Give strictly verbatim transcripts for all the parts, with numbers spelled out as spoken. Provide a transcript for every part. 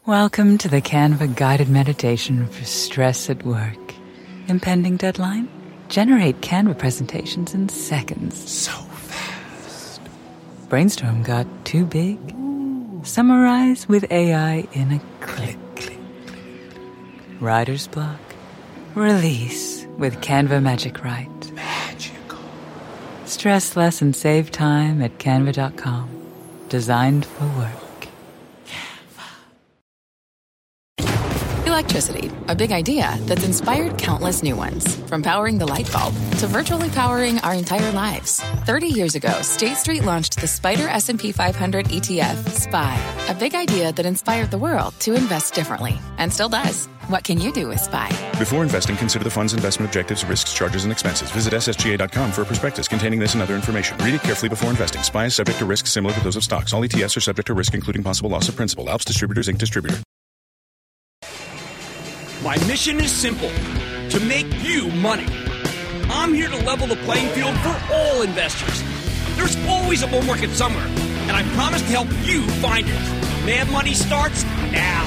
Welcome to the Canva guided meditation for stress at work. Impending deadline? Generate Canva presentations in seconds. So fast. Brainstorm got too big? Ooh. Summarize with A I in a click. click, click. Writer's block? Release with Canva Magic Write. Magical. Stress less and save time at canva dot com. Designed for work. Electricity, a big idea that's inspired countless new ones. From powering the light bulb to virtually powering our entire lives. thirty years ago, State Street launched the Spider S and P five hundred E T F, S P Y. A big idea that inspired the world to invest differently. And still does. What can you do with S P Y? Before investing, consider the fund's investment objectives, risks, charges, and expenses. Visit S S G A dot com for a prospectus containing this and other information. Read it carefully before investing. S P Y is subject to risks similar to those of stocks. All E T Fs are subject to risk, including possible loss of principal. Alps Distributors, Incorporated. Distributor. My mission is simple, to make you money. I'm here to level the playing field for all investors. There's always a bull market somewhere, and I promise to help you find it. Mad Money starts now.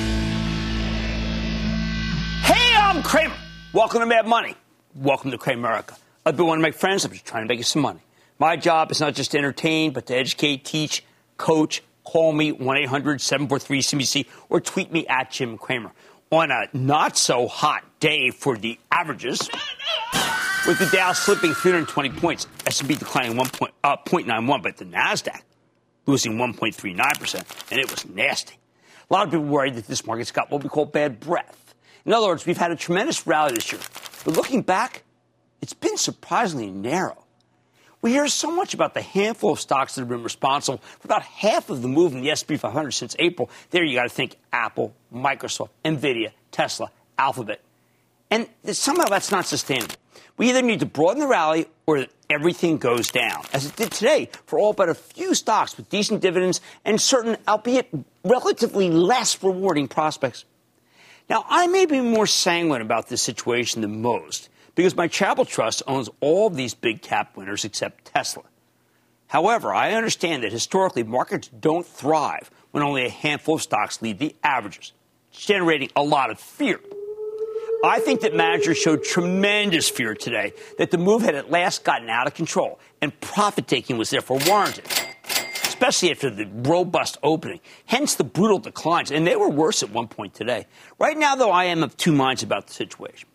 Hey, I'm Kramer. Welcome to Mad Money. Welcome to Kramerica. I've been one to make friends. I'm just trying to make you some money. My job is not just to entertain, but to educate, teach, coach. Call me one eight hundred seven four three C B C or tweet me at Jim Cramer. On a not-so-hot day for the averages, with the Dow slipping three hundred twenty points, S and P declining one point, uh, zero point nine one, but the NASDAQ losing one point three nine percent, and it was nasty. A lot of people worried that this market's got what we call bad breath. In other words, we've had a tremendous rally this year, but looking back, it's been surprisingly narrow. We hear so much about the handful of stocks that have been responsible for about half of the move in the S and P five hundred since April. There you got to think Apple, Microsoft, NVIDIA, Tesla, Alphabet. And somehow that's not sustainable. We either need to broaden the rally or everything goes down, as it did today for all but a few stocks with decent dividends and certain, albeit relatively less rewarding prospects. Now, I may be more sanguine about this situation than most, because my Travel Trust owns all of these big cap winners except Tesla. However, I understand that historically markets don't thrive when only a handful of stocks lead the averages, generating a lot of fear. I think that managers showed tremendous fear today that the move had at last gotten out of control and profit-taking was therefore warranted, especially after the robust opening, hence the brutal declines, and they were worse at one point today. Right now, though, I am of two minds about the situation.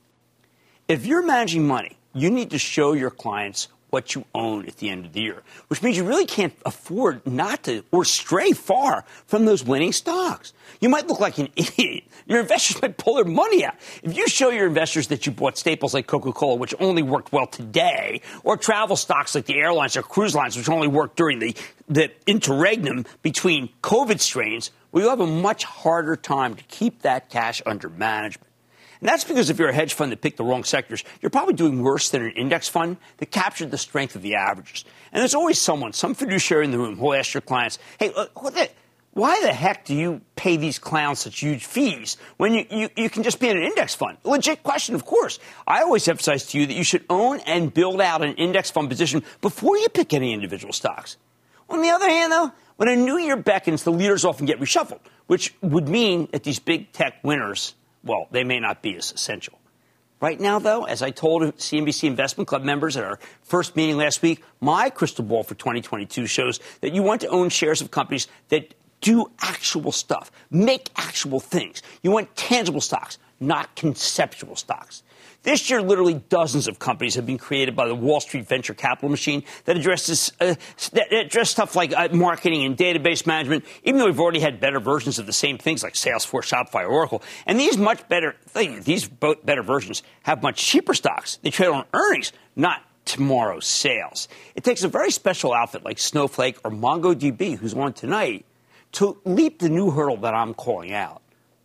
If you're managing money, you need to show your clients what you own at the end of the year, which means you really can't afford not to or stray far from those winning stocks. You might look like an idiot. Your investors might pull their money out. If you show your investors that you bought staples like Coca-Cola, which only worked well today, or travel stocks like the airlines or cruise lines, which only worked during the, the interregnum between COVID strains, well, you'll have a much harder time to keep that cash under management. And that's because if you're a hedge fund that picked the wrong sectors, you're probably doing worse than an index fund that captured the strength of the averages. And there's always someone, some fiduciary in the room, who will ask your clients, hey, what the, why the heck do you pay these clowns such huge fees when you, you, you can just be in an index fund? Legit question, of course. I always emphasize to you that you should own and build out an index fund position before you pick any individual stocks. On the other hand, though, when a new year beckons, the leaders often get reshuffled, which would mean that these big tech winners, well, they may not be as essential. Right now, though, as I told C N B C Investment Club members at our first meeting last week, my crystal ball for twenty twenty-two shows that you want to own shares of companies that do actual stuff, make actual things. You want tangible stocks, not conceptual stocks. This year, literally dozens of companies have been created by the Wall Street venture capital machine that addresses uh, that address stuff like uh, marketing and database management, even though we've already had better versions of the same things like Salesforce, Shopify, or Oracle. And these much better things, these both better versions have much cheaper stocks. They trade on earnings, not tomorrow's sales. It takes a very special outfit like Snowflake or MongoDB, who's on tonight, to leap the new hurdle that I'm calling out.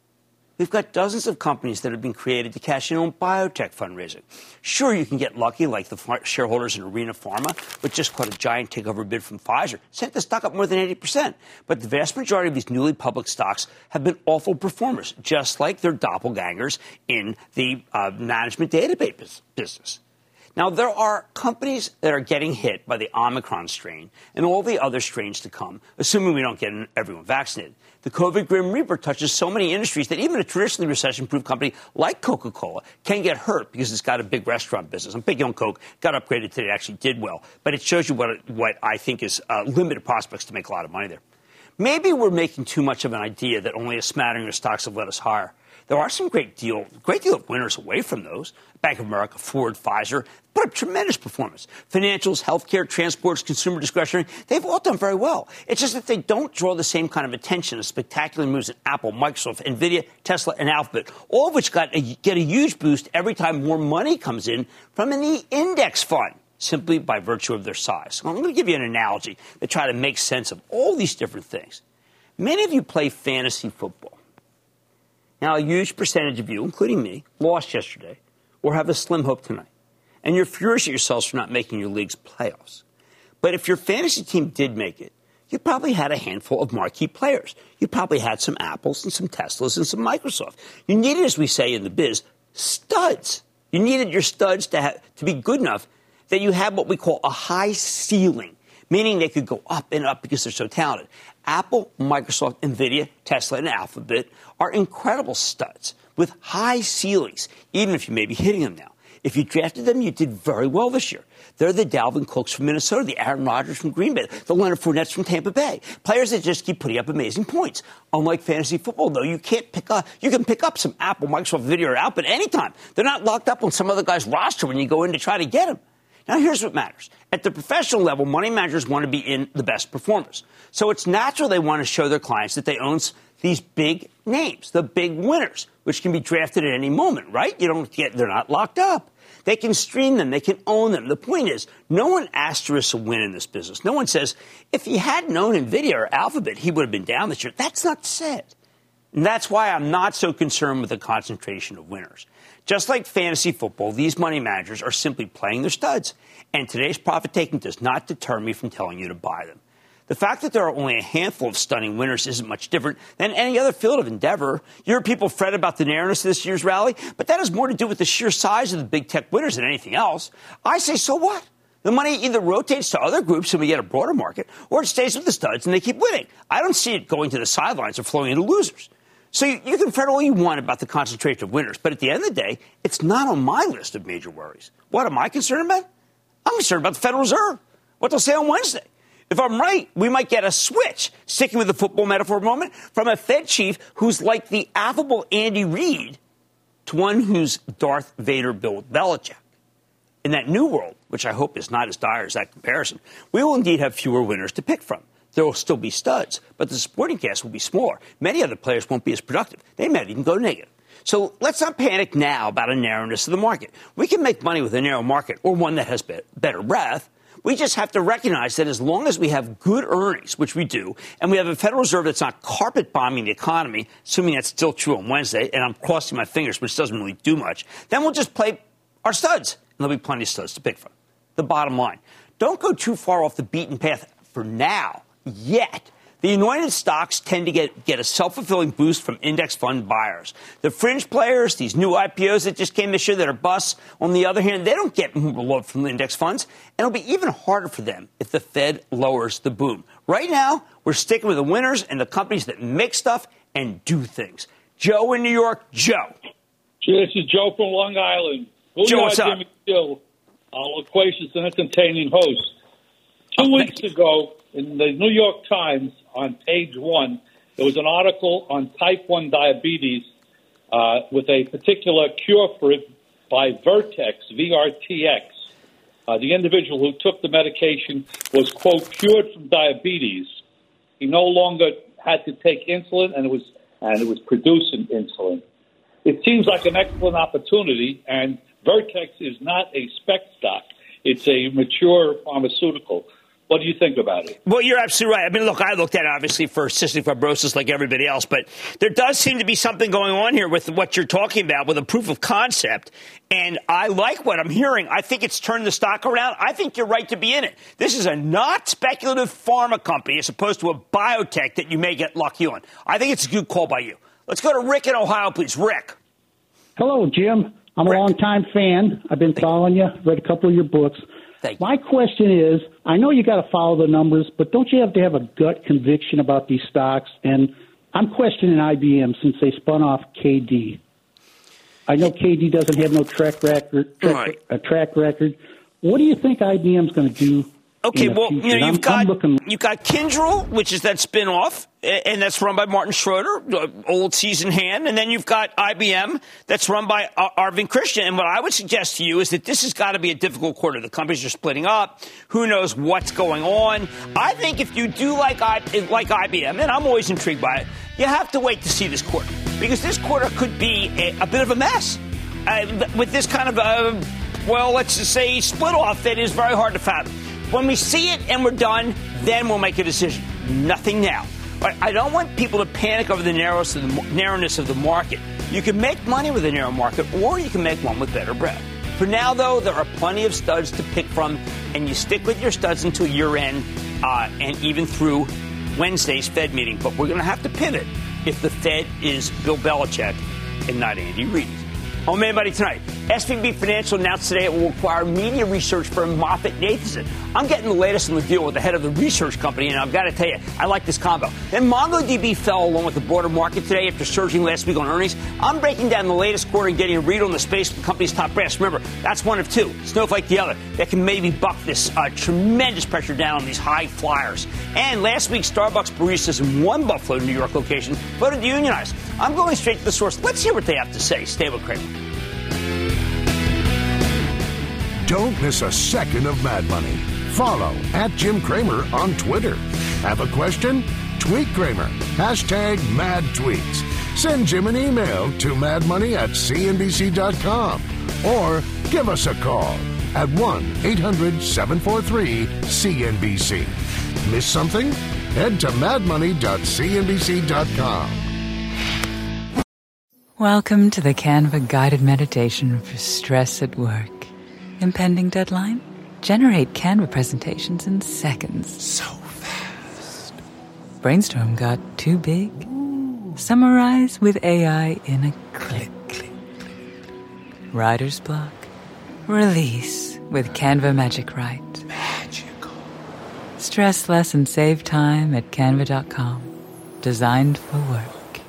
We've got dozens of companies that have been created to cash in on biotech fundraising. Sure, you can get lucky, like the shareholders in Arena Pharma, which just caught a giant takeover bid from Pfizer, sent the stock up more than eighty percent. But the vast majority of these newly public stocks have been awful performers, just like their doppelgangers in the uh, management database business. Now, there are companies that are getting hit by the Omicron strain and all the other strains to come, assuming we don't get everyone vaccinated. The COVID Grim Reaper touches so many industries that even a traditionally recession-proof company like Coca-Cola can get hurt because it's got a big restaurant business. I'm big on Coke, got upgraded today, actually did well. But it shows you what, what I think is uh, limited prospects to make a lot of money there. Maybe we're making too much of an idea that only a smattering of stocks have let us higher. There are some great deal, great deal of winners away from those. Bank of America, Ford, Pfizer, put up tremendous performance. Financials, healthcare, transports, consumer discretionary, they've all done very well. It's just that they don't draw the same kind of attention as spectacular moves in Apple, Microsoft, Nvidia, Tesla, and Alphabet, all of which got a, get a huge boost every time more money comes in from an index fund, simply by virtue of their size. So I'm going to give you an analogy to try to make sense of all these different things. Many of you play fantasy football. Now, a huge percentage of you, including me, lost yesterday or have a slim hope tonight. And you're furious at yourselves for not making your league's playoffs. But if your fantasy team did make it, you probably had a handful of marquee players. You probably had some Apples and some Teslas and some Microsoft. You needed, as we say in the biz, studs. You needed your studs to, have, to be good enough that you had what we call a high ceiling, meaning they could go up and up because they're so talented. Apple, Microsoft, Nvidia, Tesla, and Alphabet are incredible studs with high ceilings, even if you may be hitting them now. If you drafted them, you did very well this year. They're the Dalvin Cooks from Minnesota, the Aaron Rodgers from Green Bay, the Leonard Fournettes from Tampa Bay. Players that just keep putting up amazing points. Unlike fantasy football, though, you can't pick up, you can pick up some Apple, Microsoft, Nvidia, or Alphabet anytime. They're not locked up on some other guy's roster when you go in to try to get them. Now, here's what matters. At the professional level, money managers want to be in the best performers. So it's natural they want to show their clients that they own these big names, the big winners, which can be drafted at any moment, right? You don't get, they're not locked up. They can stream them. They can own them. The point is, no one asterisks a win in this business. No one says, if he hadn't owned Nvidia or Alphabet, he would have been down this year. That's not said. And that's why I'm not so concerned with the concentration of winners. Just like fantasy football, these money managers are simply playing their studs. And today's profit taking does not deter me from telling you to buy them. The fact that there are only a handful of stunning winners isn't much different than any other field of endeavor. You hear people fret about the narrowness of this year's rally, but that has more to do with the sheer size of the big tech winners than anything else. I say, so what? The money either rotates to other groups and we get a broader market, or it stays with the studs and they keep winning. I don't see it going to the sidelines or flowing into losers. So you, you can fret all you want about the concentration of winners, but at the end of the day, it's not on my list of major worries. What am I concerned about? I'm concerned about the Federal Reserve, what they'll say on Wednesday. If I'm right, we might get a switch, sticking with the football metaphor for a moment, from a Fed chief who's like the affable Andy Reid to one who's Darth Vader Bill Belichick. In that new world, which I hope is not as dire as that comparison, we will indeed have fewer winners to pick from. There will still be studs, but the supporting cast will be smaller. Many other players won't be as productive. They might even go negative. So let's not panic now about a narrowness of the market. We can make money with a narrow market or one that has be- better breadth. We just have to recognize that as long as we have good earnings, which we do, and we have a Federal Reserve that's not carpet bombing the economy, assuming that's still true on Wednesday, and I'm crossing my fingers, which doesn't really do much, then we'll just play our studs, and there'll be plenty of studs to pick from. The bottom line, don't go too far off the beaten path for now, yet. The anointed stocks tend to get, get a self-fulfilling boost from index fund buyers. The fringe players, these new I P Os that just came this year that are busts, on the other hand, they don't get more love from the index funds, and it'll be even harder for them if the Fed lowers the boom. Right now, we're sticking with the winners and the companies that make stuff and do things. Joe in New York. Joe. This is Joe from Long Island. Joe, what's up? Jimmy Gill, our loquacious and entertaining host. Two Oh, weeks ago, in the New York Times, on page one, there was an article on type one diabetes uh, with a particular cure for it by Vertex, V R T X. Uh, the individual who took the medication was, quote, cured from diabetes. He no longer had to take insulin, and it was and it was producing insulin. It seems like an excellent opportunity, and Vertex is not a spec stock. It's a mature pharmaceutical. What do you think about it? Well, you're absolutely right. I mean, look, I looked at it, obviously, for cystic fibrosis like everybody else, but there does seem to be something going on here with what you're talking about, with a proof of concept, and I like what I'm hearing. I think it's turned the stock around. I think you're right to be in it. This is a not speculative pharma company as opposed to a biotech that you may get lucky on. I think it's a good call by you. Let's go to Rick in Ohio, please. Rick. Hello, Jim. I'm Rick. a long-time fan. I've been following you, read a couple of your books. Thank you. My question is, I know you got to follow the numbers, but don't you have to have a gut conviction about these stocks? And I'm questioning I B M since they spun off K D. I know K D doesn't have no track record. Track, right. a track record. What do you think I B M's going to do? Okay, well, future? you know, you've I'm, got I'm looking... you've got Kyndryl, which is that spin-off, and that's run by Martin Schroeder, old seasoned hand, and then you've got I B M that's run by Arvind Krishna. And what I would suggest to you is that this has got to be a difficult quarter. The companies are splitting up. Who knows what's going on? I think if you do like I, like I B M, and I'm always intrigued by it, you have to wait to see this quarter, because this quarter could be a, a bit of a mess uh, with this kind of a, well, let's just say split off that is very hard to fathom. When we see it and we're done, then we'll make a decision. Nothing now. But I don't want people to panic over the narrowness of the, narrowness of the market. You can make money with a narrow market, or you can make one with better bread. For now, though, there are plenty of studs to pick from, and you stick with your studs until year-end uh, and even through Wednesday's Fed meeting. But we're going to have to pivot if the Fed is Bill Belichick and not Andy Reid. On Mad Money tonight, S V B Financial announced today it will acquire media research firm MoffettNathanson. I'm getting the latest on the deal with the head of the research company, and I've got to tell you, I like this combo. Then MongoDB fell along with the broader market today after surging last week on earnings. I'm breaking down the latest quarter and getting a read on the space from the company's top brass. Remember, that's one of two, Snowflake the other, that can maybe buck this uh, tremendous pressure down on these high flyers. And last week, Starbucks baristas in one Buffalo, New York location voted to unionize. I'm going straight to the source. Let's hear what they have to say. Stay with Kramer. Don't miss a second of Mad Money. Follow at Jim Cramer on Twitter. Have a question? Tweet Cramer. Hashtag Mad Tweets. Send Jim an email to madmoney at c n b c dot com or give us a call at one eight hundred seven four three C N B C. Miss something? Head to mad money dot c n b c dot com. Welcome to the Canva guided meditation for stress at work. Impending deadline? Generate Canva presentations in seconds. So fast. Brainstorm got too big? Ooh. Summarize with A I in a click. click, click. Writer's block? Release with Canva Magic Write. Magical. Stress less and save time at canva dot com. Designed for work.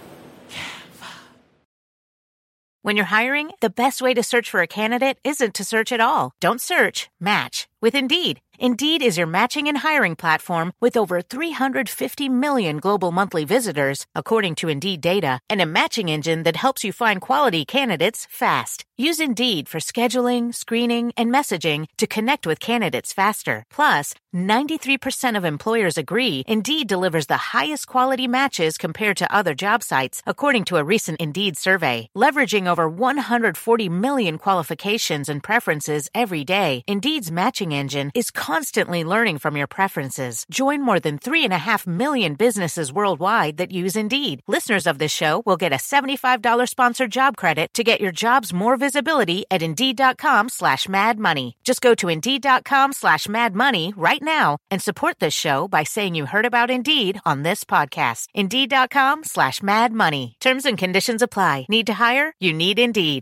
When you're hiring, the best way to search for a candidate isn't to search at all. Don't search, match with Indeed. Indeed is your matching and hiring platform with over three hundred fifty million global monthly visitors, according to Indeed data, and a matching engine that helps you find quality candidates fast. Use Indeed for scheduling, screening, and messaging to connect with candidates faster. Plus, ninety-three percent of employers agree Indeed delivers the highest quality matches compared to other job sites, according to a recent Indeed survey. Leveraging over one hundred forty million qualifications and preferences every day, Indeed's matching engine is constantly learning from your preferences. Join more than three and a half million businesses worldwide that use Indeed. Listeners of this show will get a seventy-five dollars sponsored job credit to get your jobs more visibility at Indeed.com slash Mad Money. Just go to Indeed.com slash Mad Money right now and support this show by saying you heard about Indeed on this podcast. Indeed.com slash Mad Money. Terms and conditions apply. Need to hire? You need Indeed.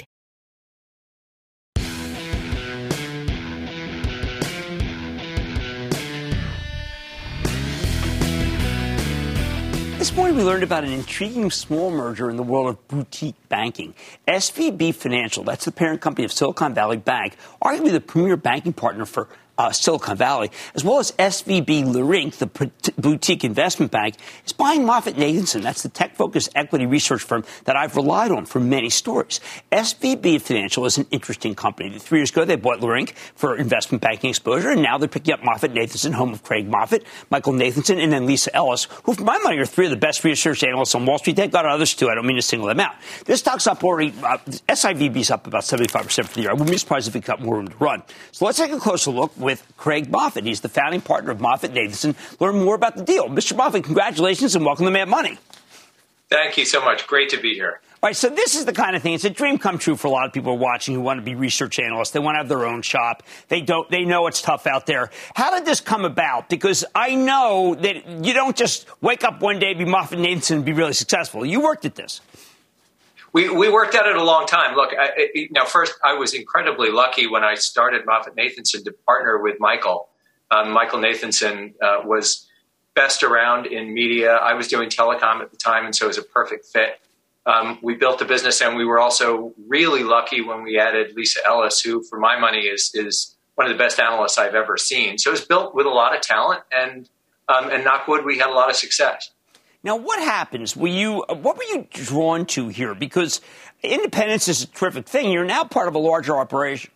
This morning we learned about an intriguing small merger in the world of boutique banking. S V B Financial, that's the parent company of Silicon Valley Bank, arguably the premier banking partner for uh, Silicon Valley, as well as S V B Leerink, the boutique investment bank, is buying MoffettNathanson. That's the tech-focused equity research firm that I've relied on for many stories. S V B Financial is an interesting company. Three years ago, they bought Leerink for investment banking exposure, and now they're picking up MoffettNathanson, home of Craig Moffett, Michael Nathanson, and then Lisa Ellis, who, for my money, are three of the best research analysts on Wall Street. They've got others, too. I don't mean to single them out. This stock's up already. Uh, S I V B's up about seventy-five percent for the year. I wouldn't be surprised if it got more room to run. So let's take a closer look with Craig Moffett. He's the founding partner of MoffettNathanson. Learn more about the deal. Mister Moffett, congratulations and welcome to Mad Money. Thank you so much. Great to be here. All right, so this is the kind of thing. It's a dream come true for a lot of people watching who want to be research analysts. They want to have their own shop. They don't. They know it's tough out there. How did this come about? Because I know that you don't just wake up one day, be MoffettNathanson, and be really successful. You worked at this. We we worked at it a long time. Look, I, it, now first, I was incredibly lucky when I started MoffettNathanson to partner with Michael. Um, Michael Nathanson uh, was best around in media. I was doing telecom at the time, and so it was a perfect fit. Um, we built the business, and we were also really lucky when we added Lisa Ellis, who, for my money, is is one of the best analysts I've ever seen. So it was built with a lot of talent, and um, and knock wood, we had a lot of success. Now, what happens? Were you, what were you drawn to here? Because independence is a terrific thing. You're now part of a larger operation.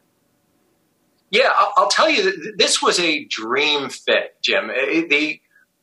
Yeah, I'll, I'll tell you, that this was a dream fit, Jim. The,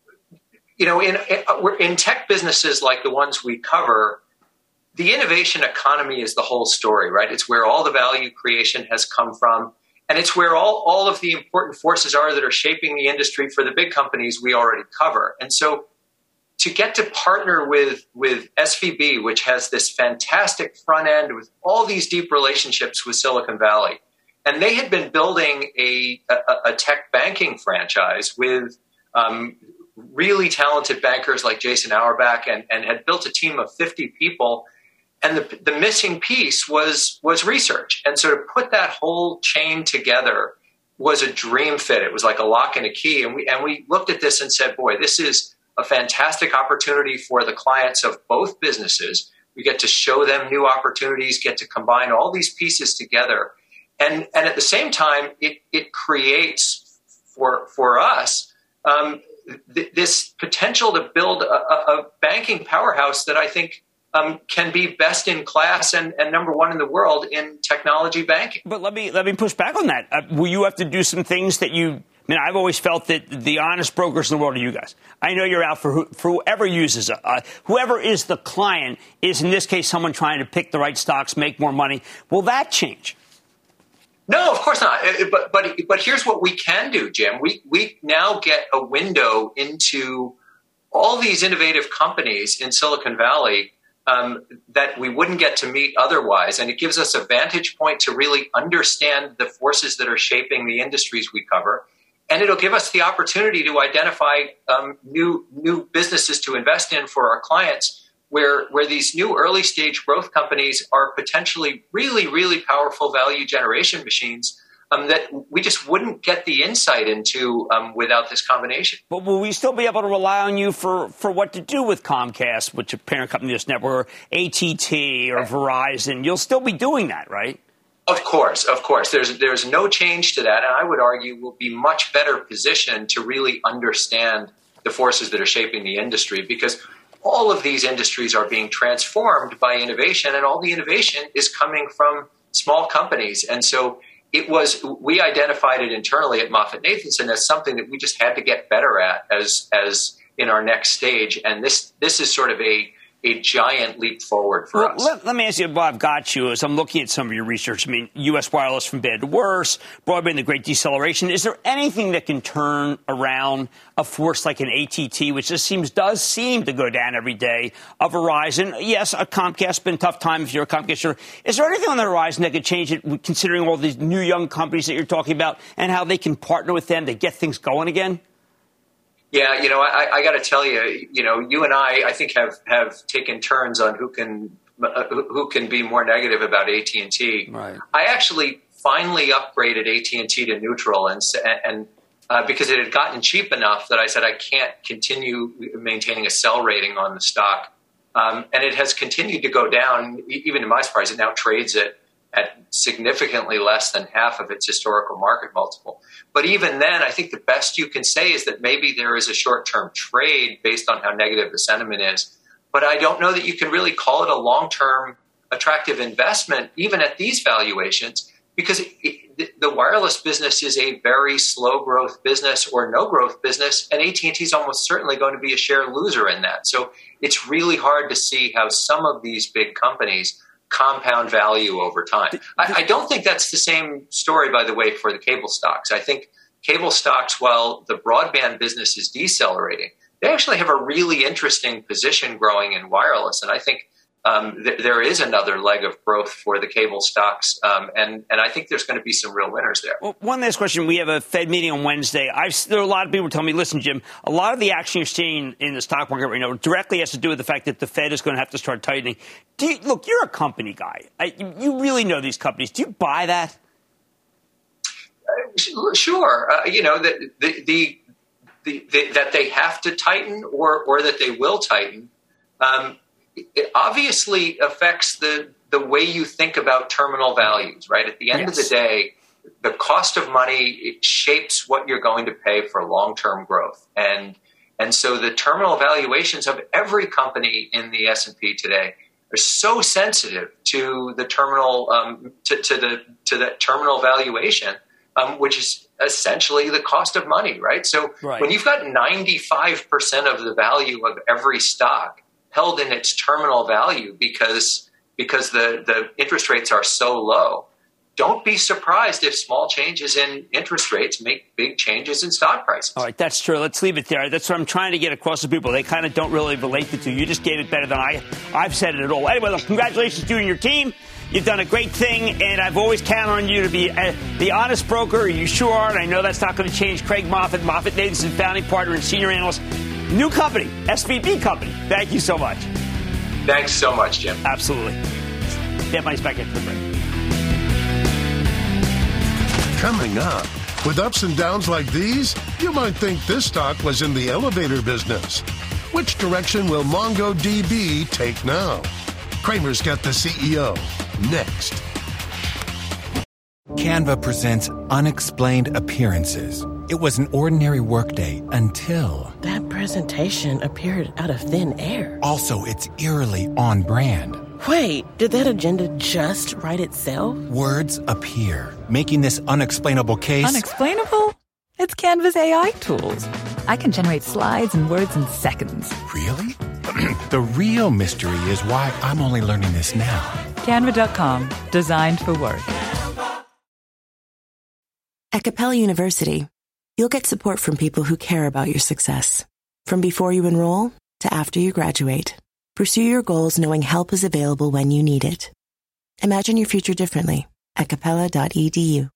you know, in, in tech businesses like the ones we cover, the innovation economy is the whole story, right? It's where all the value creation has come from. And it's where all, all of the important forces are that are shaping the industry for the big companies we already cover. And so to get to partner with, with S V B, which has this fantastic front end with all these deep relationships with Silicon Valley, and they had been building a, a, a tech banking franchise with um, really talented bankers like Jason Auerbach, and, and had built a team of fifty people. And the, the missing piece was, was research. And so to put that whole chain together was a dream fit. It was like a lock and a key. And we, and we looked at this and said, boy, this is a fantastic opportunity for the clients of both businesses. We get to show them new opportunities, get to combine all these pieces together. And, and at the same time, it, it creates for, for us um, th- this potential to build a, a banking powerhouse that I think um, can be best in class and, and number one in the world in technology banking. But let me let me push back on that. Uh, will you have to do some things that you I mean, I've always felt that the honest brokers in the world are you guys. I know you're out for, who, for whoever uses it. Uh, whoever is the client is, in this case, someone trying to pick the right stocks, make more money. Will that change? No, of course not. But but but here's what we can do, Jim. We we now get a window into all these innovative companies in Silicon Valley um, that we wouldn't get to meet otherwise. And it gives us a vantage point to really understand the forces that are shaping the industries we cover. And it'll give us the opportunity to identify um, new new businesses to invest in for our clients, where where these new early stage growth companies are potentially really, really powerful value generation machines um, that we just wouldn't get the insight into um, without this combination. But will we still be able to rely on you for, for what to do with Comcast, which is a parent company of this network, or A T T or Verizon? You'll still be doing that, right? Of course, of course. There's there's no change to that. And I would argue we'll be much better positioned to really understand the forces that are shaping the industry, because all of these industries are being transformed by innovation, and all the innovation is coming from small companies. And so it was, we identified it internally at MoffettNathanson as something that we just had to get better at as as in our next stage. And this this is sort of a a giant leap forward for well, us. Let, let me ask you, while I've got you, as I'm looking at some of your research, I mean, U S wireless from bad to worse, broadband, the great deceleration. Is there anything that can turn around a force like an A T T, which just seems does seem to go down every day, a Verizon? Yes, a Comcast, been a tough time if you're a Comcast. Sure. Is there anything on the horizon that could change it, considering all these new young companies that you're talking about and how they can partner with them to get things going again? Yeah, you know, I, I got to tell you, you know, you and I, I think have, have taken turns on who can uh, who can be more negative about A T and T. Right. I actually finally upgraded A T and T to neutral, and and uh, because it had gotten cheap enough that I said I can't continue maintaining a sell rating on the stock, um, and it has continued to go down. Even to my surprise, it now trades at at significantly less than half of its historical market multiple. But even then, I think the best you can say is that maybe there is a short-term trade based on how negative the sentiment is. But I don't know that you can really call it a long-term attractive investment, even at these valuations, because it, it, the wireless business is a very slow-growth business or no-growth business, and A T and T is almost certainly going to be a share loser in that. So it's really hard to see how some of these big companies compound value over time. I, I don't think that's the same story, by the way, for the cable stocks. I think cable stocks, while the broadband business is decelerating, they actually have a really interesting position growing in wireless. And I think um, th- there is another leg of growth for the cable stocks. Um, and, and I think there's going to be some real winners there. Well, one last question. We have a Fed meeting on Wednesday. I've, there are a lot of people telling me, listen, Jim, a lot of the action you're seeing in the stock market right now directly has to do with the fact that the Fed is going to have to start tightening. Do you, look, you're a company guy. I, you really know these companies. Do you buy that? Uh, sure. Uh, you know, the, the, the, the, the, that they have to tighten or, or that they will tighten. Um, it obviously affects the, the way you think about terminal values, right? At the end yes. of the day, the cost of money it shapes what you're going to pay for long-term growth. And and so the terminal valuations of every company in the S and P today are so sensitive to the terminal um, to, to the to that terminal valuation, um, which is essentially the cost of money, right? So right. when you've got ninety-five percent of the value of every stock held in its terminal value because because the, the interest rates are so low, don't be surprised if small changes in interest rates make big changes in stock prices. All right, that's true. Let's leave it there. That's what I'm trying to get across to people. They kind of don't really relate the two. You just gave it better than I, I've said it at all. Anyway, look, congratulations to you and your team. You've done a great thing, and I've always counted on you to be a, the honest broker. You sure are, and I know that's not going to change. Craig Moffett, MoffettNathanson, founding partner and senior analyst. New company, S V B company. Thank you so much. Thanks so much, Jim. Absolutely. Get my back into the break. Coming up, with ups and downs like these, you might think this stock was in the elevator business. Which direction will MongoDB take now? Cramer's got the C E O next. Canva presents Unexplained Appearances. It was an ordinary workday until... that presentation appeared out of thin air. Also, it's eerily on brand. Wait, did that agenda just write itself? Words appear, making this unexplainable case... Unexplainable? It's Canva's A I tools. I can generate slides and words in seconds. Really? The real mystery is why I'm only learning this now. Canva dot com, designed for work. At Capella University, you'll get support from people who care about your success. From before you enroll to after you graduate, pursue your goals knowing help is available when you need it. Imagine your future differently at capella dot e d u.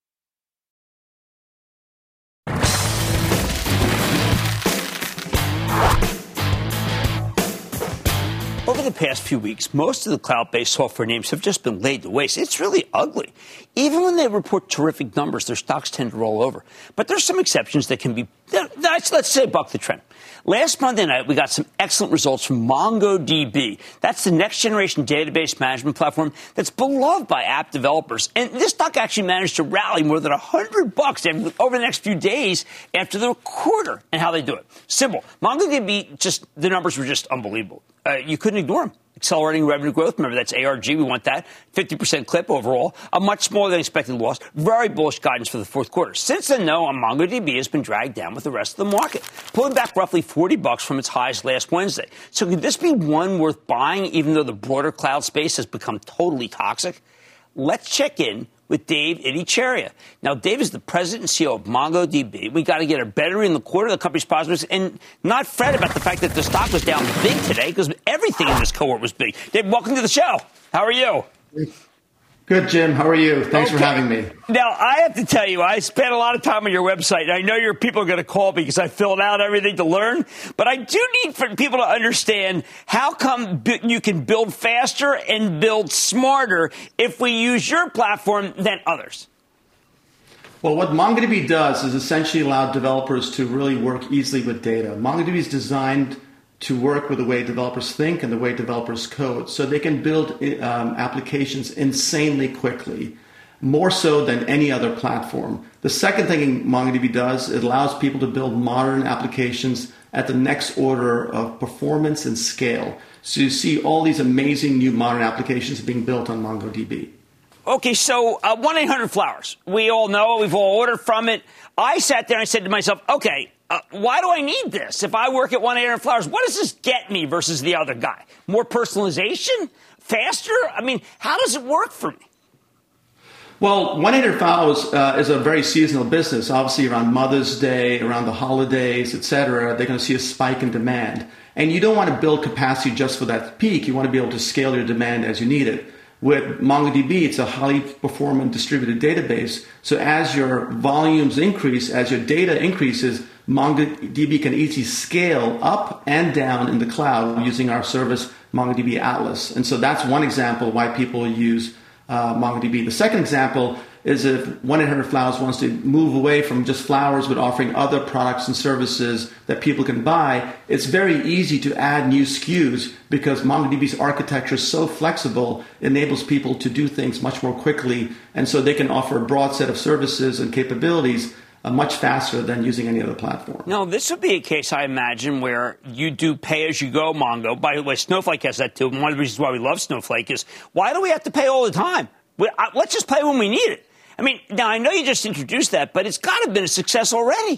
Over the past few weeks, most of the cloud-based software names have just been laid to waste. It's really ugly. Even when they report terrific numbers, their stocks tend to roll over. But there's some exceptions that can be, let's, let's say, buck the trend. Last Monday night, we got some excellent results from MongoDB. That's the next-generation database management platform that's beloved by app developers. And this stock actually managed to rally more than one hundred bucks over the next few days after the quarter. And how they do it. Simple. MongoDB, just the numbers were just unbelievable. Uh, you couldn't ignore them. Accelerating revenue growth. Remember, that's A R G. We want that. fifty percent clip overall. A much smaller than expected loss. Very bullish guidance for the fourth quarter. Since then, though, MongoDB has been dragged down with the rest of the market, pulling back roughly forty bucks from its highs last Wednesday. So could this be one worth buying, even though the broader cloud space has become totally toxic? Let's check in with Dave Ittycheria. Now, Dave is the president and C E O of MongoDB. We got to get a better in the quarter. The company's positives and not fret about the fact that the stock was down big today because everything in this cohort was big. Dave, welcome to the show. How are you? Good, Jim. How are you? Thanks okay. for having me. Now, I have to tell you, I spent a lot of time on your website. And I know your people are going to call me because I filled out everything to learn. But I do need for people to understand how come you can build faster and build smarter if we use your platform than others. Well, what MongoDB does is essentially allow developers to really work easily with data. MongoDB is designed to work with the way developers think and the way developers code, so they can build um, applications insanely quickly, more so than any other platform. The second thing MongoDB does, it allows people to build modern applications at the next order of performance and scale. So you see all these amazing new modern applications being built on MongoDB. Okay, so uh, one eight hundred flowers. We all know it. We've all ordered from it. I sat there and I said to myself, okay, Uh, why do I need this? If I work at one eight hundred flowers, what does this get me versus the other guy? More personalization? Faster? I mean, how does it work for me? Well, one eight hundred flowers uh, is a very seasonal business. Obviously, around Mother's Day, around the holidays, et cetera, they're going to see a spike in demand. And you don't want to build capacity just for that peak. You want to be able to scale your demand as you need it. With MongoDB, it's a highly performant distributed database. So as your volumes increase, as your data increases, MongoDB can easily scale up and down in the cloud using our service, MongoDB Atlas. And so that's one example why people use uh, MongoDB. The second example is if one eight hundred flowers wants to move away from just flowers but offering other products and services that people can buy, it's very easy to add new S K Us because MongoDB's architecture is so flexible, it enables people to do things much more quickly, and so they can offer a broad set of services and capabilities uh, much faster than using any other platform. No, this would be a case, I imagine, where you do pay-as-you-go Mongo. By the way, Snowflake has that too. One of the reasons why we love Snowflake is, why do we have to pay all the time? We, uh, let's just pay when we need it. I mean, now I know you just introduced that, but it's got to have been a success already.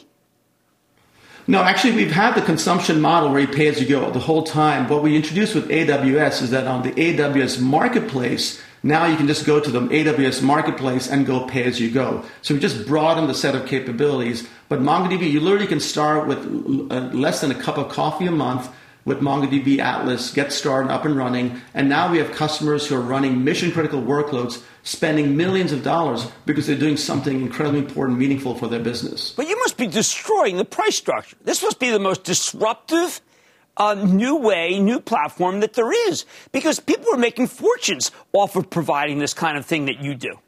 No, actually, we've had the consumption model where you pay as you go the whole time. What we introduced with A W S is that on the A W S marketplace, now you can just go to the A W S marketplace and go pay as you go. So we just broadened the set of capabilities. But MongoDB, you literally can start with uh, less than a cup of coffee a month with MongoDB Atlas, get started up and running. And now we have customers who are running mission-critical workloads, spending millions of dollars because they're doing something incredibly important, meaningful for their business. But you must be destroying the price structure. This must be the most disruptive uh, new way, new platform that there is, because people are making fortunes off of providing this kind of thing that you do.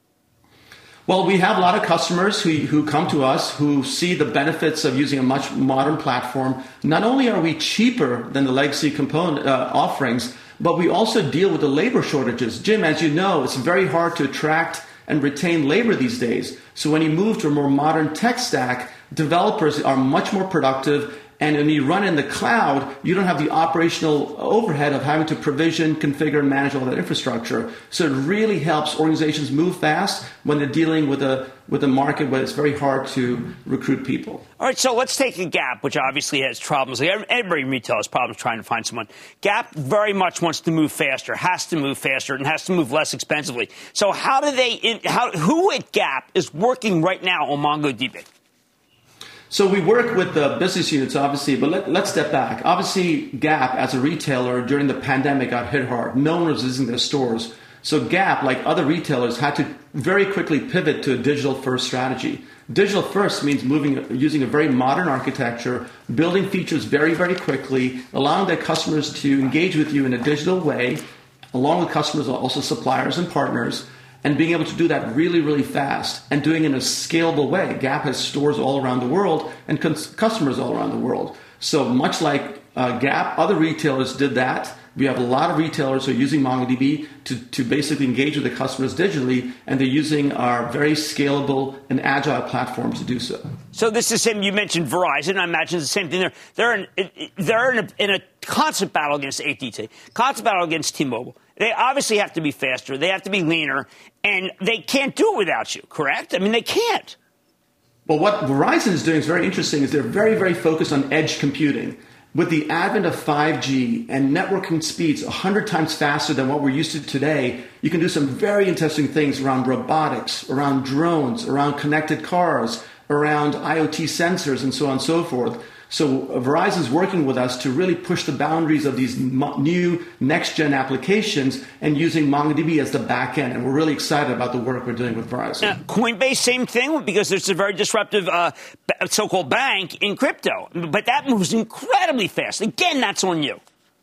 Well, we have a lot of customers who, who come to us who see the benefits of using a much modern platform. Not only are we cheaper than the legacy component uh, offerings, but we also deal with the labor shortages. Jim, as you know, it's very hard to attract and retain labor these days. So when you move to a more modern tech stack, developers are much more productive. And when you run in the cloud, you don't have the operational overhead of having to provision, configure, and manage all that infrastructure. So it really helps organizations move fast when they're dealing with a with a market where it's very hard to recruit people. All right, so let's take a Gap, which obviously has problems. Like everybody in retail has problems trying to find someone. Gap very much wants to move faster, has to move faster, and has to move less expensively. So how do they? How who at Gap is working right now on MongoDB? So we work with the business units, obviously, but let, let's step back. Obviously, Gap, as a retailer, during the pandemic got hit hard. No one was visiting their stores. So Gap, like other retailers, had to very quickly pivot to a digital-first strategy. Digital-first means moving, using a very modern architecture, building features very, very quickly, allowing their customers to engage with you in a digital way, along with customers, also suppliers and partners, and being able to do that really, really fast and doing it in a scalable way. Gap has stores all around the world and cons- customers all around the world. So much like uh, Gap, other retailers did that. We have a lot of retailers who are using MongoDB to, to basically engage with the customers digitally, and they're using our very scalable and agile platforms to do so. So this is the same. You mentioned Verizon. I imagine it's the same thing. They're, they're, in, they're in, a, in a constant battle against A T T, constant battle against T-Mobile. They obviously have to be faster. They have to be leaner, and they can't do it without you, correct? I mean, they can't. Well, what Verizon is doing is very interesting. Is they're very, very focused on edge computing. With the advent of five G and networking speeds one hundred times faster than what we're used to today, you can do some very interesting things around robotics, around drones, around connected cars, around IoT sensors, and so on and so forth. So Verizon is working with us to really push the boundaries of these new next-gen applications and using MongoDB as the back end. And we're really excited about the work we're doing with Verizon. Now, Coinbase, same thing, because it's a very disruptive uh, so-called bank in crypto. But that moves incredibly fast. Again, that's on you.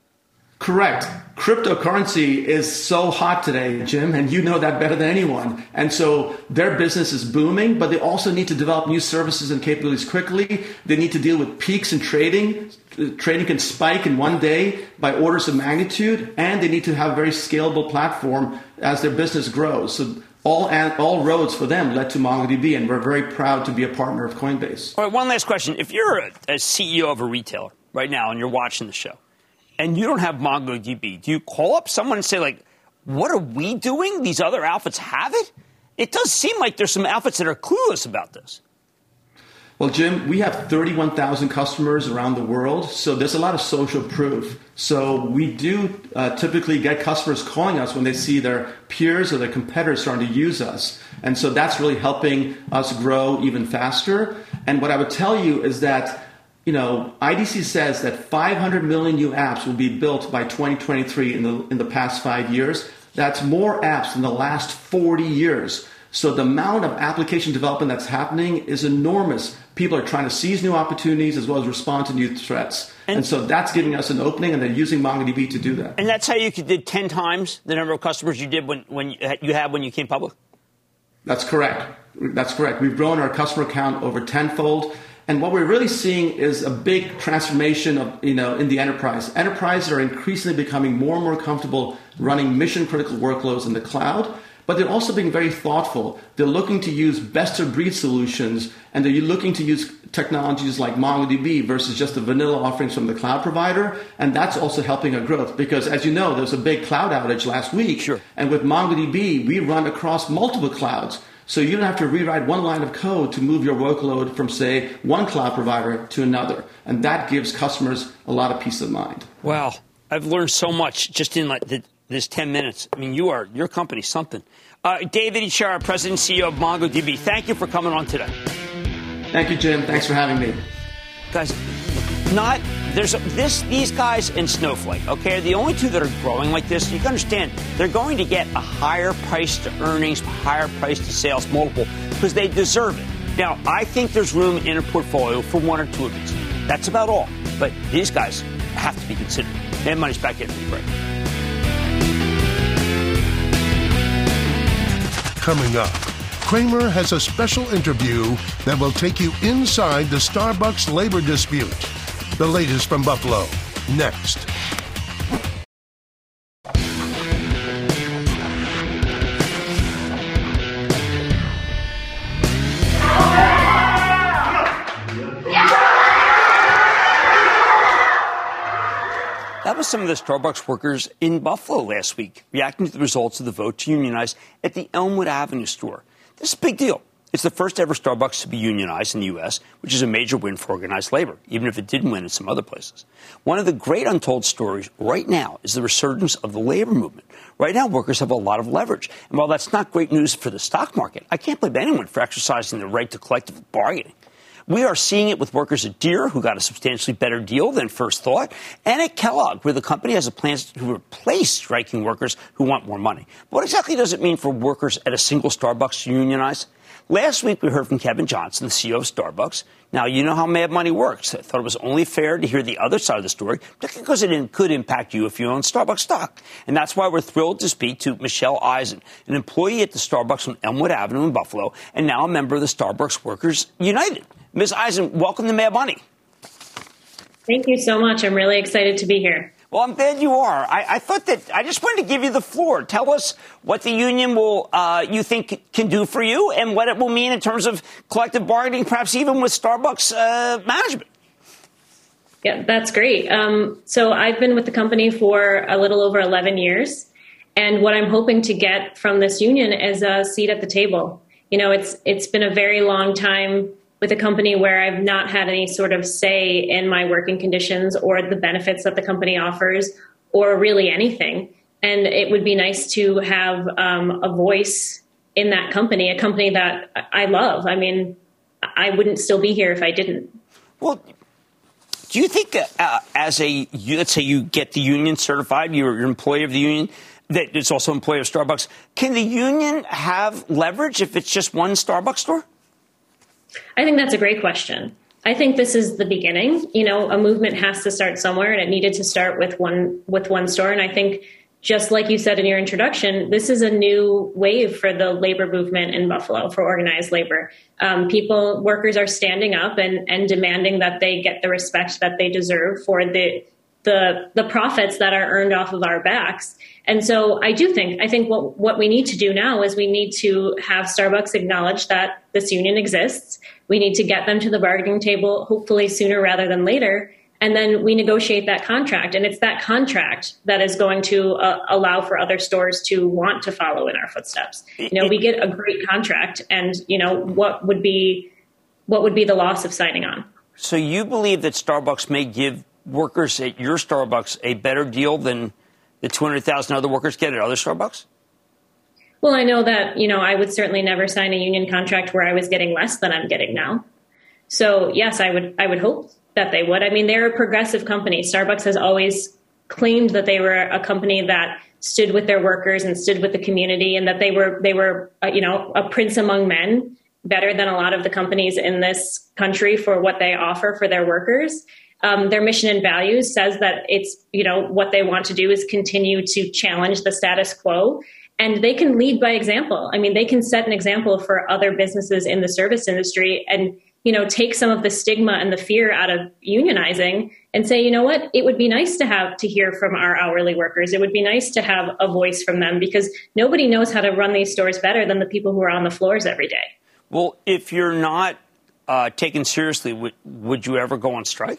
Correct. Cryptocurrency is so hot today, Jim, and you know that better than anyone. And so their business is booming, but they also need to develop new services and capabilities quickly. They need to deal with peaks in trading. Trading can spike in one day by orders of magnitude, and they need to have a very scalable platform as their business grows. So all all roads for them led to MongoDB, and we're very proud to be a partner of Coinbase. All right, one last question. If you're a, a C E O of a retailer right now and you're watching the show, and you don't have MongoDB, do you call up someone and say, like, what are we doing? These other outfits have it? It does seem like there's some outfits that are clueless about this. Well, Jim, we have thirty-one thousand customers around the world, so there's a lot of social proof. So we do uh, typically get customers calling us when they see their peers or their competitors starting to use us. And so that's really helping us grow even faster. And what I would tell you is that you know, I D C says that five hundred million new apps will be built by twenty twenty-three in the in the past five years. That's more apps than the last forty years. So the amount of application development that's happening is enormous. People are trying to seize new opportunities as well as respond to new threats. And, and so that's giving us an opening, and they're using MongoDB to do that. And that's how you did ten times the number of customers you did when, when you had when you came public? That's correct. That's correct. We've grown our customer count over tenfold. And what we're really seeing is a big transformation of, you know, in the enterprise. Enterprises are increasingly becoming more and more comfortable running mission-critical workloads in the cloud. But they're also being very thoughtful. They're looking to use best-of-breed solutions, and they're looking to use technologies like MongoDB versus just the vanilla offerings from the cloud provider. And that's also helping our growth because, as you know, there was a big cloud outage last week. Sure. And with MongoDB, we run across multiple clouds. So you don't have to rewrite one line of code to move your workload from, say, one cloud provider to another. And that gives customers a lot of peace of mind. Wow. I've learned so much just in like the This ten minutes. I mean, you are, your company's something. Uh, David Ishara, President and C E O of MongoDB, thank you for coming on today. Thank you, Jim. Thanks for having me. Guys, not, there's a, this, these guys and Snowflake, okay, are the only two that are growing like this. You can understand they're going to get a higher price to earnings, higher price to sales multiple because they deserve it. Now, I think there's room in a portfolio for one or two of these. That's about all. But these guys have to be considered. Mad Money's back in for the break. Coming up, Cramer has a special interview that will take you inside the Starbucks labor dispute. The latest from Buffalo, next. That was some of the Starbucks workers in Buffalo last week, reacting to the results of the vote to unionize at the Elmwood Avenue store. This is a big deal. It's the first ever Starbucks to be unionized in the U S, which is a major win for organized labor, even if it didn't win in some other places. One of the great untold stories right now is the resurgence of the labor movement. Right now, workers have a lot of leverage. And while that's not great news for the stock market, I can't blame anyone for exercising their right to collective bargaining. We are seeing it with workers at Deere, who got a substantially better deal than first thought, and at Kellogg, where the company has a plan to replace striking workers who want more money. What exactly does it mean for workers at a single Starbucks to unionize? Last week, we heard from Kevin Johnson, the C E O of Starbucks. Now, you know how Mad Money works. I thought it was only fair to hear the other side of the story, because it could impact you if you own Starbucks stock. And that's why we're thrilled to speak to Michelle Eisen, an employee at the Starbucks on Elmwood Avenue in Buffalo, and now a member of the Starbucks Workers United. Miz Eisen, welcome to Mad Money. Thank you so much. I'm really excited to be here. Well, I'm glad you are. I, I thought that I just wanted to give you the floor. Tell us what the union will, uh, you think can do for you and what it will mean in terms of collective bargaining, perhaps even with Starbucks uh, management. Yeah, that's great. Um, so I've been with the company for a little over eleven years. And what I'm hoping to get from this union is a seat at the table. You know, it's it's been a very long time with a company where I've not had any sort of say in my working conditions or the benefits that the company offers or really anything. And it would be nice to have um, a voice in that company, a company that I love. I mean, I wouldn't still be here if I didn't. Well, do you think uh, as a, let's say you get the union certified, you're, you're an employee of the union, that it's also an employee of Starbucks, can the union have leverage if it's just one Starbucks store? I think that's a great question. I think this is the beginning. You know, a movement has to start somewhere, and it needed to start with one with one store. And I think, just like you said in your introduction, this is a new wave for the labor movement in Buffalo, for organized labor. Um, people, workers are standing up and, and demanding that they get the respect that they deserve for the the the profits that are earned off of our backs. And so I do think, I think what, what we need to do now is we need to have Starbucks acknowledge that this union exists. We need to get them to the bargaining table, hopefully sooner rather than later. And then we negotiate that contract. And it's that contract that is going to uh, allow for other stores to want to follow in our footsteps. You know, we get a great contract, and, you know, what would be, what would be the loss of signing on? So you believe that Starbucks may give workers at your Starbucks a better deal than the two hundred thousand other workers get at other Starbucks? Well, I know that, you know, I would certainly never sign a union contract where I was getting less than I'm getting now. So, yes, I would I would hope that they would. I mean, they're a progressive company. Starbucks has always claimed that they were a company that stood with their workers and stood with the community, and that they were they were uh, you know a prince among men, better than a lot of the companies in this country for what they offer for their workers. Um, their mission and values says that it's, you know, what they want to do is continue to challenge the status quo, and they can lead by example. I mean, they can set an example for other businesses in the service industry and, you know, take some of the stigma and the fear out of unionizing and say, you know what, it would be nice to have to hear from our hourly workers. It would be nice to have a voice from them, because nobody knows how to run these stores better than the people who are on the floors every day. Well, if you're not uh, taken seriously, would, would you ever go on strike?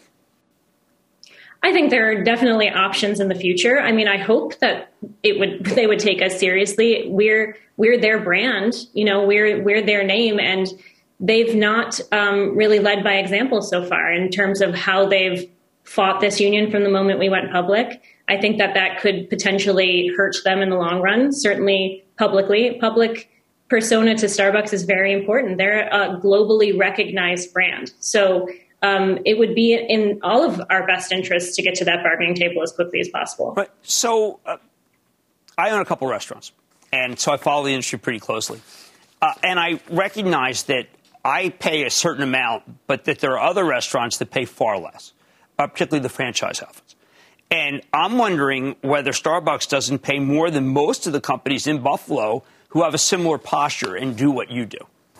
I think there are definitely options in the future. I mean, I hope that it would they would take us seriously. We're we're their brand, you know, we're we're their name, and they've not um, really led by example so far in terms of how they've fought this union from the moment we went public. I think that that could potentially hurt them in the long run. Certainly, publicly, public persona to Starbucks is very important. They're a globally recognized brand, so. Um, it would be in all of our best interests to get to that bargaining table as quickly as possible. Right. So uh, I own a couple restaurants, and so I follow the industry pretty closely. Uh, and I recognize that I pay a certain amount, but that there are other restaurants that pay far less, uh, particularly the franchise outfits. And I'm wondering whether Starbucks doesn't pay more than most of the companies in Buffalo who have a similar posture and do what you do.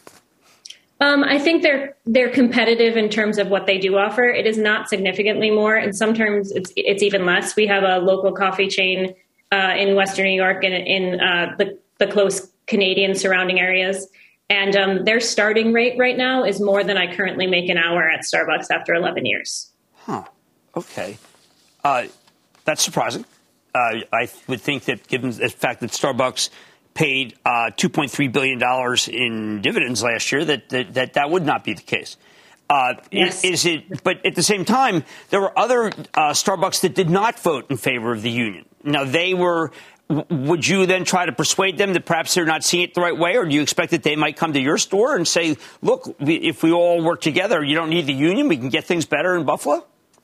Um, I think they're they're competitive in terms of what they do offer. It is not significantly more, and sometimes it's it's even less. We have a local coffee chain uh, in Western New York and in uh, the the close Canadian surrounding areas, and um, their starting rate right now is more than I currently make an hour at Starbucks after eleven years. Huh. Okay. Uh, that's surprising. Uh, I would think that, given the fact that Starbucks paid uh, two point three billion dollars in dividends last year, that that, that, that would not be the case. Uh, yes. is, is it? But at the same time, there were other uh, Starbucks that did not vote in favor of the union. Now, they were. Would you then try to persuade them that perhaps they're not seeing it the right way, or do you expect that they might come to your store and say, look, if we all work together, you don't need the union, we can get things better in Buffalo?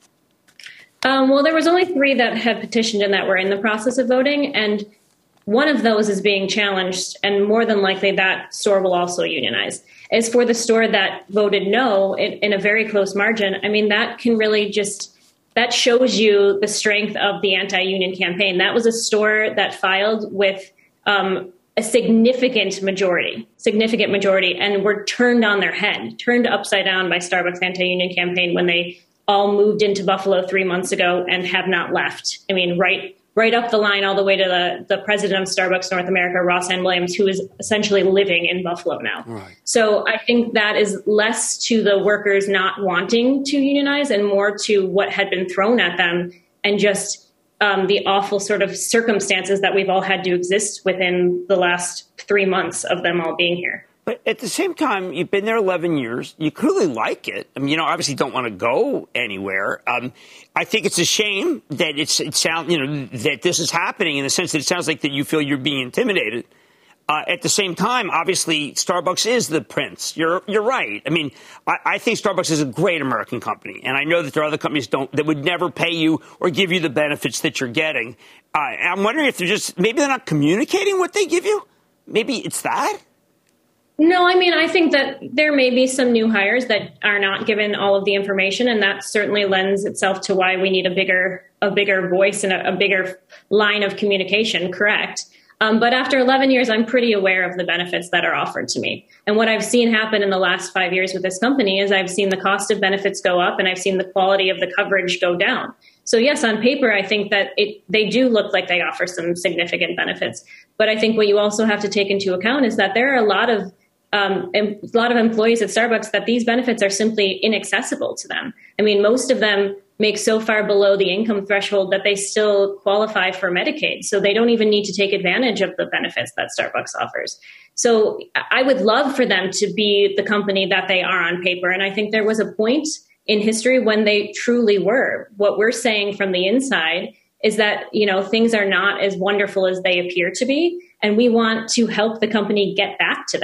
Um, well, there was only three that had petitioned and that were in the process of voting, and one of those is being challenged, and more than likely that store will also unionize. As for the store that voted no in, in a very close margin, I mean, that can really just, that shows you the strength of the anti-union campaign. That was a store that filed with um, a significant majority, significant majority, and were turned on their head, turned upside down by Starbucks anti-union campaign when they all moved into Buffalo three months ago and have not left. I mean, right right up the line all the way to the, the president of Starbucks North America, Ross Ann Williams, who is essentially living in Buffalo now. Right. So I think that is less to the workers not wanting to unionize and more to what had been thrown at them and just um, the awful sort of circumstances that we've all had to exist within the last three months of them all being here. But at the same time, you've been there eleven years. You clearly like it. I mean, you know, obviously don't want to go anywhere. Um, I think it's a shame that it's, it sounds, you know, that this is happening in the sense that it sounds like that you feel you're being intimidated. Uh, at the same time, obviously, Starbucks is the prince. You're you're right. I mean, I, I think Starbucks is a great American company, and I know that there are other companies don't that would never pay you or give you the benefits that you're getting. Uh, I'm wondering if they're just maybe they're not communicating what they give you. Maybe it's that. No, I mean, I think that there may be some new hires that are not given all of the information, and that certainly lends itself to why we need a bigger a bigger voice and a, a bigger line of communication, correct? Um, but after eleven years, I'm pretty aware of the benefits that are offered to me. And what I've seen happen in the last five years with this company is I've seen the cost of benefits go up and I've seen the quality of the coverage go down. So yes, on paper, I think that it, they do look like they offer some significant benefits. But I think what you also have to take into account is that there are a lot of Um, a lot of employees at Starbucks that these benefits are simply inaccessible to them. I mean, most of them make so far below the income threshold that they still qualify for Medicaid. So they don't even need to take advantage of the benefits that Starbucks offers. So I would love for them to be the company that they are on paper. And I think there was a point in history when they truly were. What we're saying from the inside is that, you know, things are not as wonderful as they appear to be. And we want to help the company get back to that.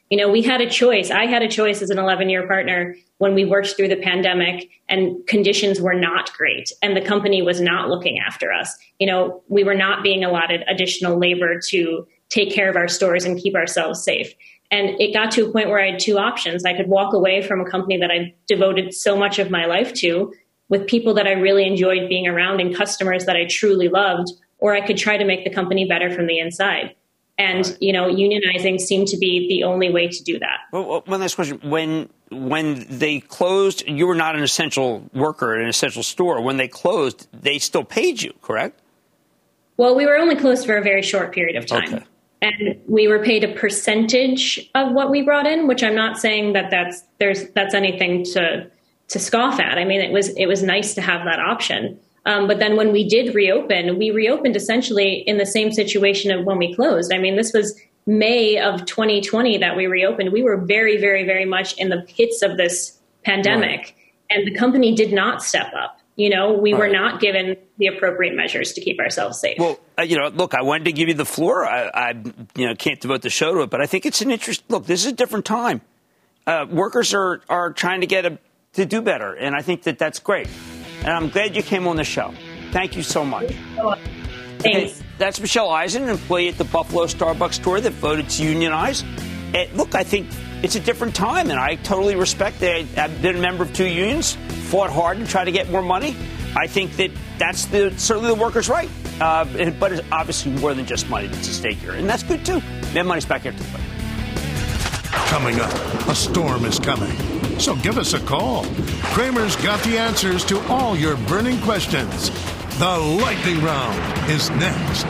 You know, we had a choice. I had a choice as an eleven-year partner when we worked through the pandemic and conditions were not great and the company was not looking after us. You know, we were not being allotted additional labor to take care of our stores and keep ourselves safe. And it got to a point where I had two options. I could walk away from a company that I devoted so much of my life to with people that I really enjoyed being around and customers that I truly loved, or I could try to make the company better from the inside. And, right. you know, unionizing seemed to be the only way to do that. Well, one last question. When when they closed, you were not an essential worker in an essential store. When they closed, they still paid you, correct? Well, we were only closed for a very short period of time. Okay. And we were paid a percentage of what we brought in, which I'm not saying that that's there's that's anything to to scoff at. I mean, it was it was nice to have that option. Um, but then when we did reopen, we reopened essentially in the same situation of when we closed. I mean, this was May of twenty twenty that we reopened. We were very, very, very much in the pits of this pandemic. Right. And the company did not step up. You know, we All were right. not given the appropriate measures to keep ourselves safe. Well, uh, you know, look, I wanted to give you the floor. I, I, you know, can't devote the show to it, but I think it's an interest. Look, this is a different time. Uh, workers are, are trying to get a, to do better. And I think that that's great. And I'm glad you came on the show. Thank you so much. Thanks. Okay, that's Michelle Eisen, an employee at the Buffalo Starbucks store that voted to unionize. And look, I think it's a different time, and I totally respect that. I've been a member of two unions, fought hard to try to get more money. I think that that's the, certainly the workers' right. Uh, but it's obviously more than just money that's at stake here. And that's good, too. Mad Money's back here to play. Coming up, a storm is coming. So give us a call. Cramer's got the answers to all your burning questions. The lightning round is next.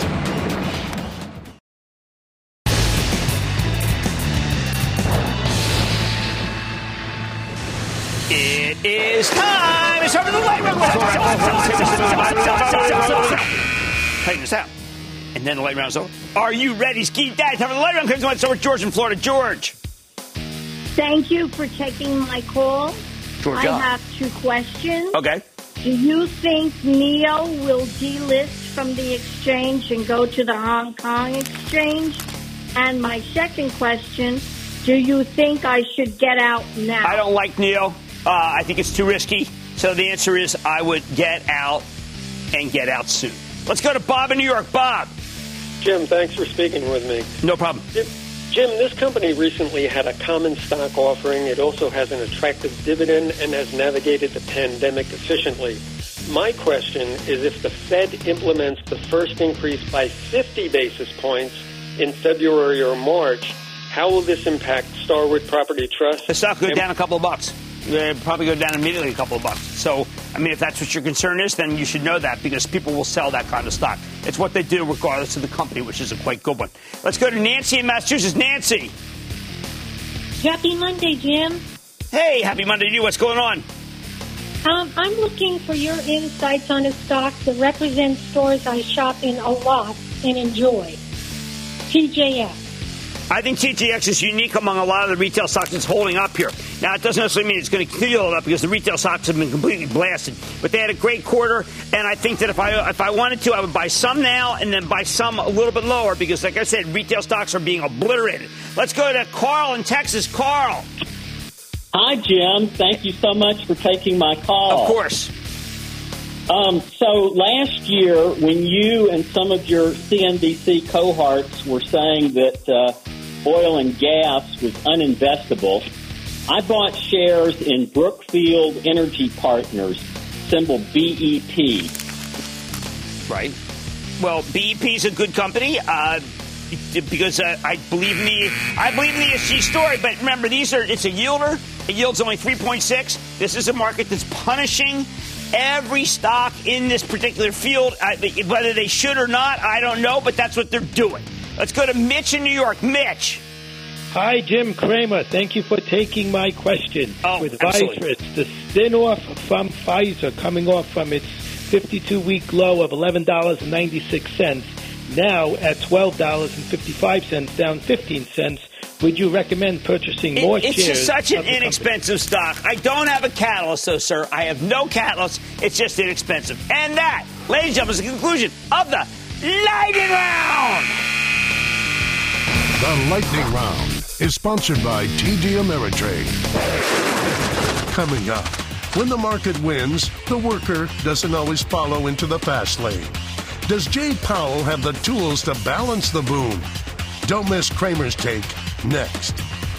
It is time. It's time for the lightning round. Tighten this out. And then the lightning round is over. Are you ready, Ski Dad? Time for the lightning round. Comes on. It's over George in Florida. George. Thank you for taking my call. Georgia. I have two questions. Okay. Do you think NEO will delist from the exchange and go to the Hong Kong exchange? And my second question, do you think I should get out now? I don't like NEO. Uh, I think it's too risky. So the answer is I would get out and get out soon. Let's go to Bob in New York. Bob. Jim, thanks for speaking with me. No problem. Jim, Jim, this company recently had a common stock offering. It also has an attractive dividend and has navigated the pandemic efficiently. My question is, if the Fed implements the first increase by fifty basis points in February or March, how will this impact Starwood Property Trust? The stock go down a couple of bucks. It'll probably go down immediately a couple of bucks. So, I mean, if that's what your concern is, then you should know that because people will sell that kind of stock. It's what they do regardless of the company, which is a quite good one. Let's go to Nancy in Massachusetts. Nancy. Happy Monday, Jim. Hey, happy Monday to you. What's going on? Um, I'm looking for your insights on a stock that represents stores I shop in a lot and enjoy. T J X. I think T J X is unique among a lot of the retail stocks that's holding up here. Now, it doesn't necessarily mean it's going to continue to hold up because the retail stocks have been completely blasted. But they had a great quarter, and I think that if I if I wanted to, I would buy some now and then buy some a little bit lower because, like I said, retail stocks are being obliterated. Let's go to Carl in Texas. Carl. Hi, Jim. Thank you so much for taking my call. Of course. Um, so last year, when you and some of your C N B C cohorts were saying that uh, oil and gas was uninvestable, I bought shares in Brookfield Energy Partners, symbol B E P. Right. Well, B E P is a good company uh, because uh, I believe in the I believe in the E S G story. But remember, these are it's a yielder. It yields only three point six. This is a market that's punishing every stock in this particular field. I, whether they should or not, I don't know, but that's what they're doing. Let's go to Mitch in New York. Mitch. Hi, Jim Cramer. Thank you for taking my question. Oh, With absolutely. Viatris, the spin-off from Pfizer coming off from its fifty-two week low of eleven dollars and ninety-six cents, now at twelve dollars and fifty-five cents, down fifteen cents. Would you recommend purchasing more it, it's shares? It's just such an inexpensive stock. I don't have a catalyst, though, sir. I have no catalyst. It's just inexpensive. And that, ladies and gentlemen, is the conclusion of the Lightning Round. The Lightning Round is sponsored by T D Ameritrade. Coming up, when the market wins, the worker doesn't always follow into the fast lane. Does Jay Powell have the tools to balance the boom? Don't miss Cramer's Take next.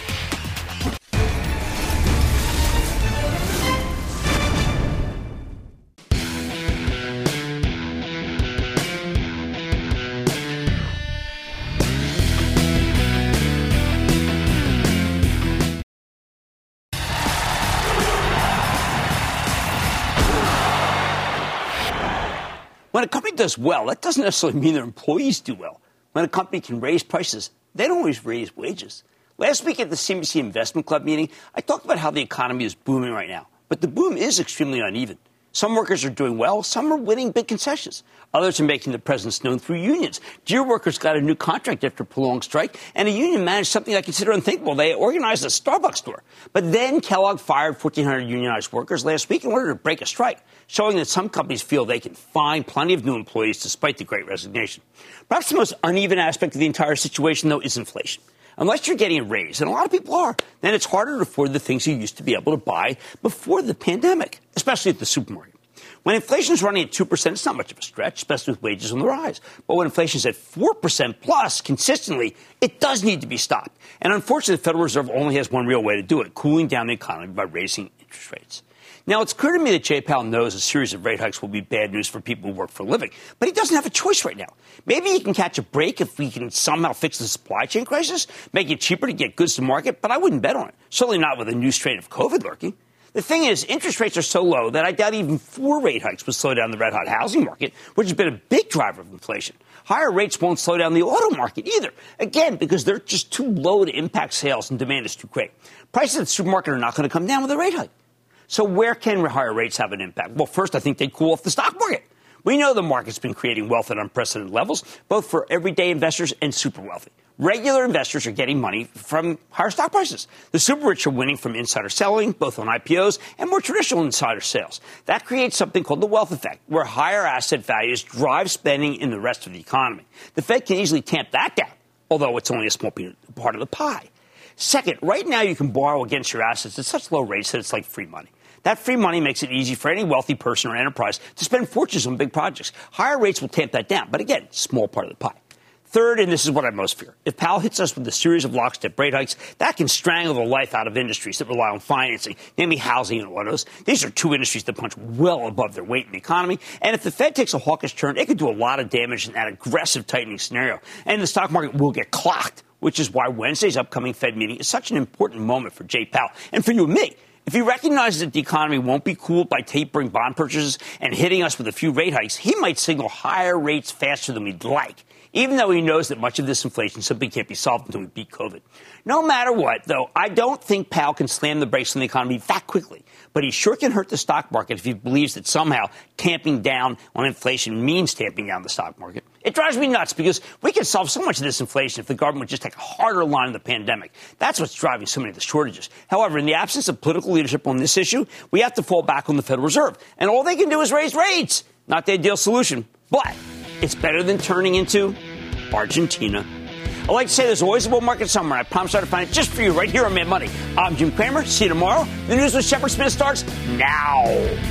When a company does well, that doesn't necessarily mean their employees do well. When a company can raise prices, they don't always raise wages. Last week at the C N B C Investment Club meeting, I talked about how the economy is booming right now. But the boom is extremely uneven. Some workers are doing well. Some are winning big concessions. Others are making their presence known through unions. Deere workers got a new contract after a prolonged strike, and a union managed something I consider unthinkable. They organized a Starbucks store. But then Kellogg fired fourteen hundred unionized workers last week in order to break a strike, showing that some companies feel they can find plenty of new employees despite the Great Resignation. Perhaps the most uneven aspect of the entire situation, though, is inflation. Unless you're getting a raise, and a lot of people are, then it's harder to afford the things you used to be able to buy before the pandemic, especially at the supermarket. When inflation is running at two percent, it's not much of a stretch, especially with wages on the rise. But when inflation is at four percent plus consistently, it does need to be stopped. And unfortunately, the Federal Reserve only has one real way to do it, cooling down the economy by raising interest rates. Now, it's clear to me that Jay Powell knows a series of rate hikes will be bad news for people who work for a living, but he doesn't have a choice right now. Maybe he can catch a break if we can somehow fix the supply chain crisis, make it cheaper to get goods to market, but I wouldn't bet on it. Certainly not with a new strain of COVID lurking. The thing is, interest rates are so low that I doubt even four rate hikes would slow down the red-hot housing market, which has been a big driver of inflation. Higher rates won't slow down the auto market either, again, because they're just too low to impact sales and demand is too great. Prices at the supermarket are not going to come down with a rate hike. So where can higher rates have an impact? Well, first, I think they'd cool off the stock market. We know the market's been creating wealth at unprecedented levels, both for everyday investors and super wealthy. Regular investors are getting money from higher stock prices. The super rich are winning from insider selling, both on I P Os and more traditional insider sales. That creates something called the wealth effect, where higher asset values drive spending in the rest of the economy. The Fed can easily tamp that down, although it's only a small part of the pie. Second, right now you can borrow against your assets at such low rates that it's like free money. That free money makes it easy for any wealthy person or enterprise to spend fortunes on big projects. Higher rates will tamp that down, but again, small part of the pie. Third, and this is what I most fear, if Powell hits us with a series of lockstep rate hikes, that can strangle the life out of industries that rely on financing, namely housing and autos. These are two industries that punch well above their weight in the economy. And if the Fed takes a hawkish turn, it could do a lot of damage in that aggressive tightening scenario. And the stock market will get clocked, which is why Wednesday's upcoming Fed meeting is such an important moment for Jay Powell and for you and me. If he recognizes that the economy won't be cooled by tapering bond purchases and hitting us with a few rate hikes, he might signal higher rates faster than we'd like, even though he knows that much of this inflation simply can't be solved until we beat COVID. No matter what, though, I don't think Powell can slam the brakes on the economy that quickly. But he sure can hurt the stock market if he believes that somehow tamping down on inflation means tamping down the stock market. It drives me nuts because we can solve so much of this inflation if the government would just take a harder line on the pandemic. That's what's driving so many of the shortages. However, in the absence of political leadership on this issue, we have to fall back on the Federal Reserve. And all they can do is raise rates. Not the ideal solution. But it's better than turning into Argentina. I like to say there's always a bull market somewhere. I promise I'll find it just for you right here on Mad Money. I'm Jim Cramer. See you tomorrow. The news with Shepard Smith starts now.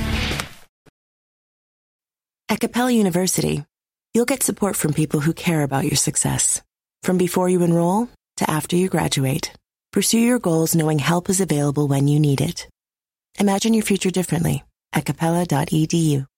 At Capella University, you'll get support from people who care about your success. From before you enroll to after you graduate, pursue your goals knowing help is available when you need it. Imagine your future differently at capella dot e d u.